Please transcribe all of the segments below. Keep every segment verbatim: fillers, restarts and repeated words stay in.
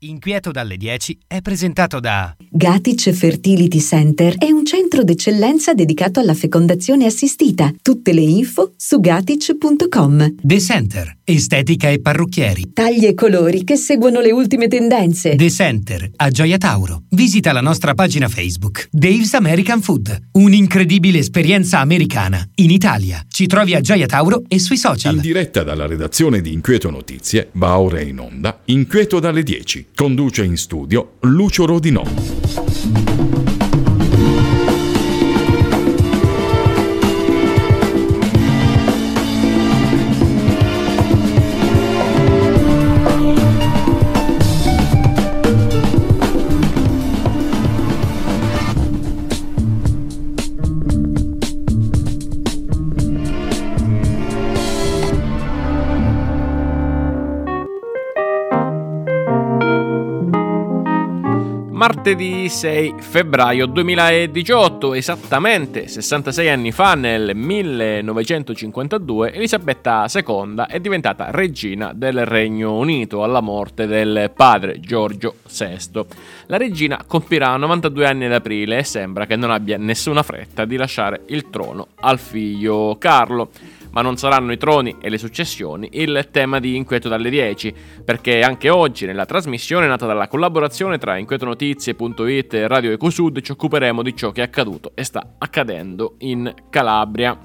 Inquieto dalle dieci è presentato da Gatic Fertility Center è un centro d'eccellenza dedicato alla fecondazione assistita. Tutte le info su gatic punto com. The Center, estetica e parrucchieri. Tagli e colori che seguono le ultime tendenze. The Center, a Gioia Tauro. Visita la nostra pagina Facebook. Dave's American Food, un'incredibile esperienza americana in Italia. Ci trovi a Gioia Tauro e sui social. In diretta dalla redazione di Inquieto Notizie, va ora in onda Inquieto dalle dieci. Conduce in studio Lucio Rodinò. Martedì sei febbraio duemiladiciotto, esattamente sessantasei anni fa, nel millenovecentocinquantadue, Elisabetta seconda è diventata regina del Regno Unito alla morte del padre Giorgio sesto. La regina compirà novantadue anni ad aprile e sembra che non abbia nessuna fretta di lasciare il trono al figlio Carlo. Ma non saranno i troni e le successioni il tema di Inquieto dalle dieci, perché anche oggi nella trasmissione nata dalla collaborazione tra inquietonotizie punto it e Radio Ecosud ci occuperemo di ciò che è accaduto e sta accadendo in Calabria.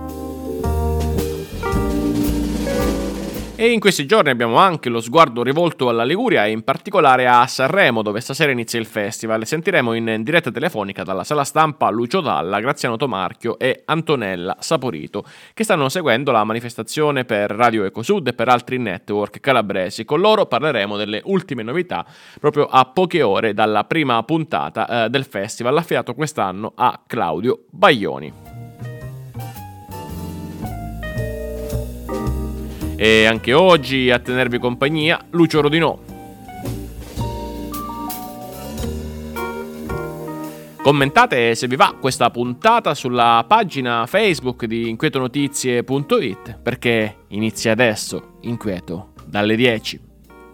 E in questi giorni abbiamo anche lo sguardo rivolto alla Liguria e in particolare a Sanremo, dove stasera inizia il festival. Sentiremo in diretta telefonica dalla sala stampa Lucio Dalla, Graziano Tomarchio e Antonella Saporito, che stanno seguendo la manifestazione per Radio Ecosud e per altri network calabresi. Con loro parleremo delle ultime novità proprio a poche ore dalla prima puntata eh, del festival, affidato quest'anno a Claudio Baglioni. E anche oggi a tenervi compagnia Lucio Rodinò. Commentate se vi va questa puntata sulla pagina Facebook di inquietonotizie punto it, perché inizia adesso Inquieto dalle dieci.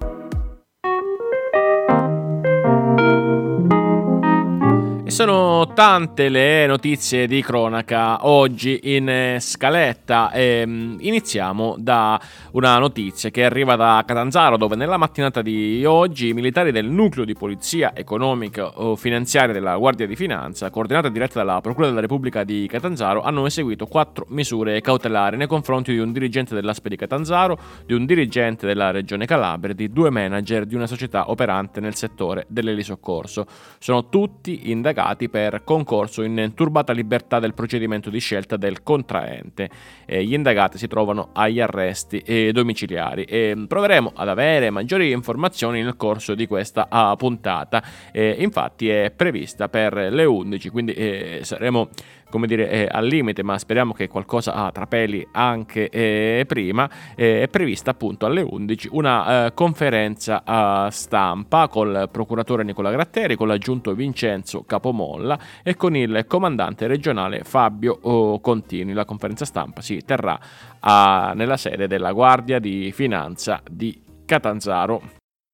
E sono tante le notizie di cronaca oggi in scaletta e iniziamo da una notizia che arriva da Catanzaro, dove nella mattinata di oggi i militari del nucleo di polizia economica o finanziaria della Guardia di Finanza, coordinata e diretta dalla Procura della Repubblica di Catanzaro, hanno eseguito quattro misure cautelari nei confronti di un dirigente dell'A S P di Catanzaro, di un dirigente della Regione Calabria e di due manager di una società operante nel settore dell'elisoccorso. Sono tutti indagati per concorso in turbata libertà del procedimento di scelta del contraente. Eh, gli indagati si trovano agli arresti eh, domiciliari e proveremo ad avere maggiori informazioni nel corso di questa uh, puntata. Eh, infatti è prevista per le undici, quindi eh, saremo come dire eh, al limite, ma speriamo che qualcosa ah, trapeli anche eh, prima. Eh, è prevista appunto alle undici una eh, conferenza eh, stampa col procuratore Nicola Gratteri, con l'aggiunto Vincenzo Capomolla e con il comandante regionale Fabio oh, Contini. La conferenza stampa si terrà a, nella sede della Guardia di Finanza di Catanzaro.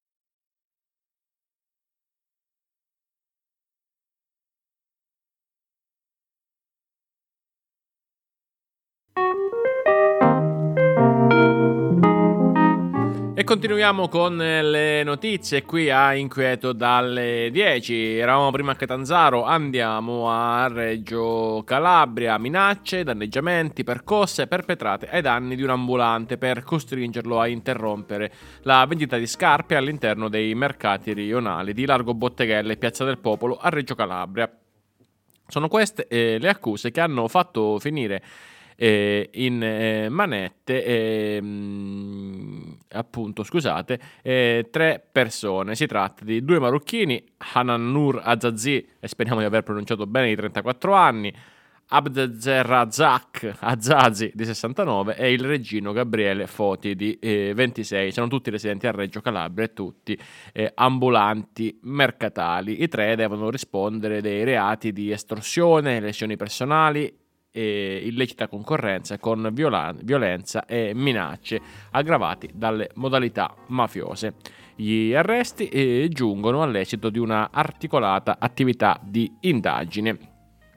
E continuiamo con le notizie qui a Inquieto dalle dieci. Eravamo prima a Catanzaro, andiamo a Reggio Calabria. Minacce, danneggiamenti, percosse perpetrate ai danni di un ambulante per costringerlo a interrompere la vendita di scarpe all'interno dei mercati rionali di Largo Botteghelle e Piazza del Popolo a Reggio Calabria. Sono queste eh, le accuse che hanno fatto finire Eh, in eh, manette eh, mh, appunto scusate eh, tre persone. Si tratta di due marocchini, Hanan Nur Azazi, e speriamo di aver pronunciato bene, di trentaquattro anni, Abdezerrazak Azazi di sessantanove e il reggino Gabriele Foti di eh, ventisei. Sono tutti residenti a Reggio Calabria e tutti eh, ambulanti mercatali. I tre devono rispondere dei reati di estorsione, lesioni personali e illecita concorrenza con viola- violenza e minacce aggravati dalle modalità mafiose. Gli arresti eh, giungono all'esito di una articolata attività di indagine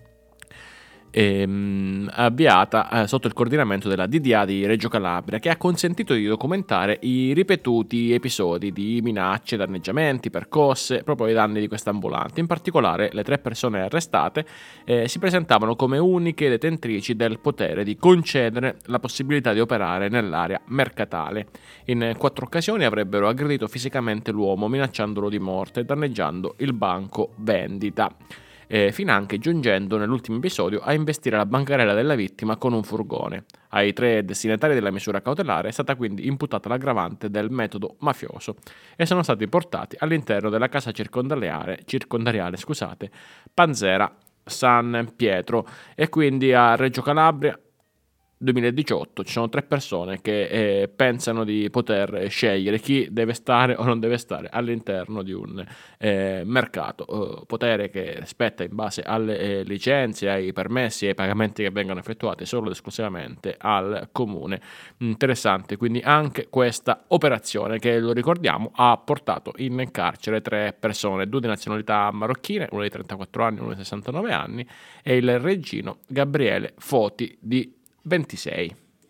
Ehm, avviata eh, sotto il coordinamento della D D A di Reggio Calabria, che ha consentito di documentare i ripetuti episodi di minacce, danneggiamenti, percosse proprio ai danni di quest'ambulante. In particolare le tre persone arrestate eh, si presentavano come uniche detentrici del potere di concedere la possibilità di operare nell'area mercatale. In quattro occasioni avrebbero aggredito fisicamente l'uomo, minacciandolo di morte e danneggiando il banco vendita. Eh, fino anche giungendo nell'ultimo episodio a investire la bancarella della vittima con un furgone. Ai tre destinatari della misura cautelare è stata quindi imputata l'aggravante del metodo mafioso e sono stati portati all'interno della casa circondariale, circondariale scusate, Panzera San Pietro, e quindi a Reggio Calabria duemiladiciotto ci sono tre persone che eh, pensano di poter scegliere chi deve stare o non deve stare all'interno di un eh, mercato, eh, potere che spetta in base alle eh, licenze, ai permessi e ai pagamenti che vengono effettuati solo ed esclusivamente al comune. Interessante quindi anche questa operazione che, lo ricordiamo, ha portato in carcere tre persone, due di nazionalità marocchine, uno di trentaquattro anni, uno di sessantanove anni, e il reggino Gabriele Foti di ventisei.